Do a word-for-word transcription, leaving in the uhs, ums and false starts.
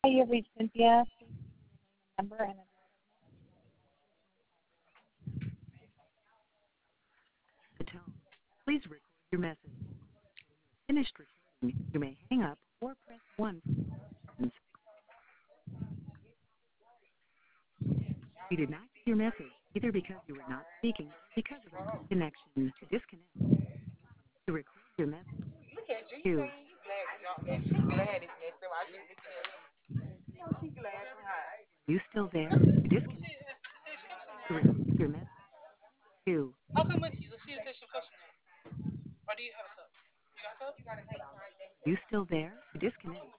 Hi, you've reached Cynthia. Please remember and The tone. Please record your message. Finished recording. You may hang up or press one for options. We did not get your message either because you were not speaking or because of a bad connection. To disconnect, to record your message. Look at you. You Two. saying you glad to jump that. She glad it's next time I just looking at her. You know, she glad from high. Are you still there? To disconnect, to record your message. Two. How come with you? Let's see the picture first. Or do you have a cup? You got a cup? Are you still there? To disconnect,